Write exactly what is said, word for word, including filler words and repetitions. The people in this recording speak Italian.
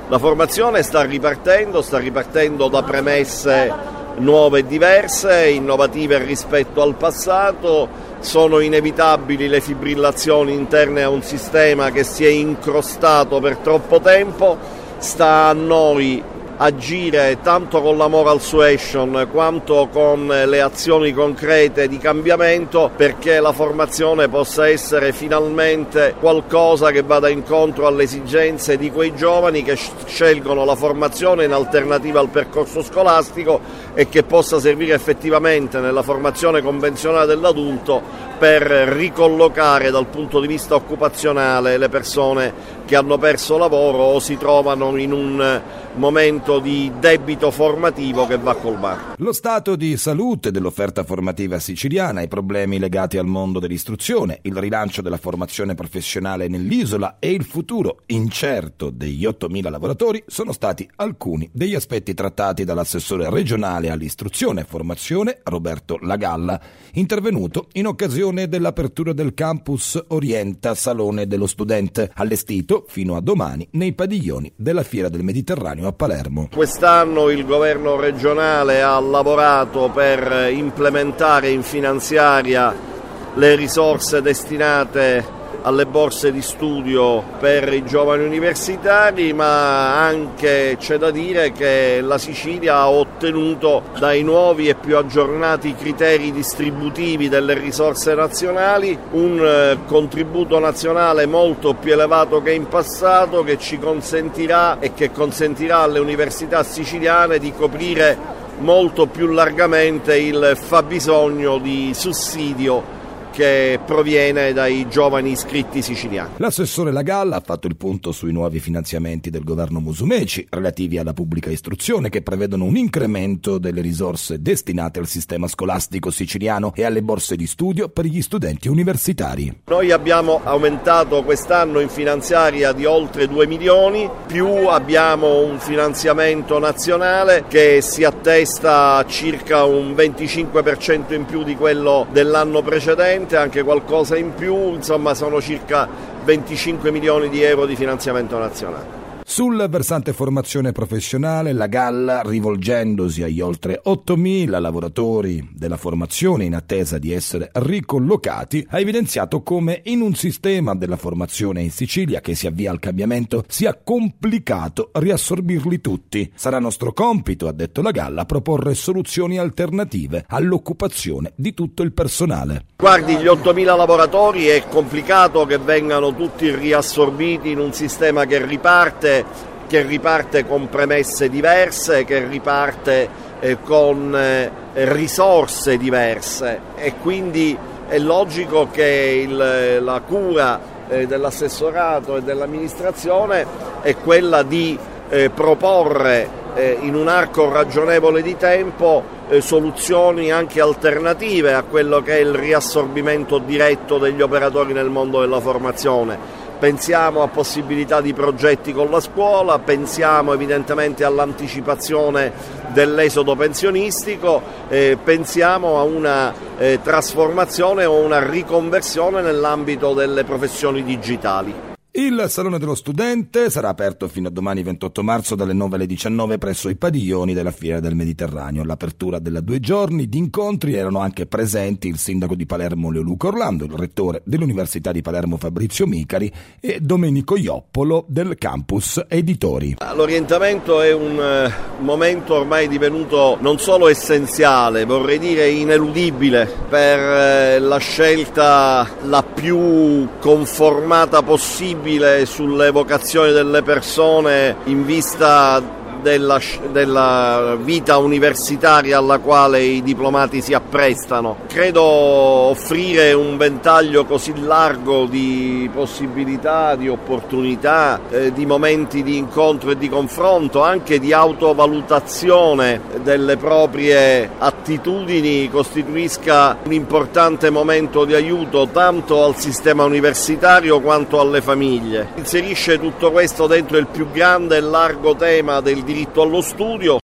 La formazione sta ripartendo, sta ripartendo da premesse nuove e diverse, innovative rispetto al passato. Sono inevitabili le fibrillazioni interne a un sistema che si è incrostato per troppo tempo. Sta a noi agire tanto con la moral suasion quanto con le azioni concrete di cambiamento, perché la formazione possa essere finalmente qualcosa che vada incontro alle esigenze di quei giovani che scelgono la formazione in alternativa al percorso scolastico e che possa servire effettivamente nella formazione convenzionale dell'adulto per ricollocare dal punto di vista occupazionale le persone che hanno perso lavoro o si trovano in un momento di debito formativo che va colmato. Lo stato di salute dell'offerta formativa siciliana, i problemi legati al mondo dell'istruzione, il rilancio della formazione professionale nell'isola e il futuro incerto degli ottomila lavoratori sono stati alcuni degli aspetti trattati dall'assessore regionale all'istruzione e formazione Roberto Lagalla, intervenuto in occasione dell'apertura del campus Orienta Salone dello Studente, allestito fino a domani nei padiglioni della Fiera del Mediterraneo a Palermo. Quest'anno il governo regionale ha lavorato per implementare in finanziaria le risorse destinate alle borse di studio per i giovani universitari, ma anche c'è da dire che la Sicilia ha ottenuto dai nuovi e più aggiornati criteri distributivi delle risorse nazionali un contributo nazionale molto più elevato che in passato, che ci consentirà e che consentirà alle università siciliane di coprire molto più largamente il fabbisogno di sussidio che proviene dai giovani iscritti siciliani. L'assessore Lagalla ha fatto il punto sui nuovi finanziamenti del governo Musumeci relativi alla pubblica istruzione, che prevedono un incremento delle risorse destinate al sistema scolastico siciliano e alle borse di studio per gli studenti universitari. Noi abbiamo aumentato quest'anno in finanziaria di oltre due milioni, più abbiamo un finanziamento nazionale che si attesta a circa un venticinque per cento in più di quello dell'anno precedente, anche qualcosa in più, insomma sono circa venticinque milioni di euro di finanziamento nazionale. Sul versante formazione professionale, Lagalla, rivolgendosi agli oltre ottomila lavoratori della formazione in attesa di essere ricollocati, ha evidenziato come in un sistema della formazione in Sicilia che si avvia al cambiamento sia complicato riassorbirli tutti. Sarà nostro compito, ha detto Lagalla, proporre soluzioni alternative all'occupazione di tutto il personale. Guardi, gli ottomila lavoratori è complicato che vengano tutti riassorbiti in un sistema che riparte che riparte con premesse diverse, che riparte eh, con eh, risorse diverse, e quindi è logico che il, la cura eh, dell'assessorato e dell'amministrazione è quella di eh, proporre eh, in un arco ragionevole di tempo eh, soluzioni anche alternative a quello che è il riassorbimento diretto degli operatori nel mondo della formazione. Pensiamo a possibilità di progetti con la scuola, pensiamo evidentemente all'anticipazione dell'esodo pensionistico, eh, pensiamo a una eh, trasformazione o una riconversione nell'ambito delle professioni digitali. Il Salone dello Studente sarà aperto fino a domani ventotto marzo dalle nove alle diciannove presso i padiglioni della Fiera del Mediterraneo. All'apertura della due giorni di incontri erano anche presenti il sindaco di Palermo Leoluca Orlando, il rettore dell'Università di Palermo Fabrizio Micari e Domenico Ioppolo del campus Editori. L'orientamento è un momento ormai divenuto non solo essenziale, vorrei dire ineludibile, per la scelta la più conformata possibile sulle vocazioni delle persone in vista della, della vita universitaria alla quale i diplomati si apprestano. Credo offrire un ventaglio così largo di possibilità, di opportunità, eh, di momenti di incontro e di confronto, anche di autovalutazione delle proprie attitudini, costituisca un importante momento di aiuto tanto al sistema universitario quanto alle famiglie. Inserisce tutto questo dentro il più grande e largo tema del diritto allo studio.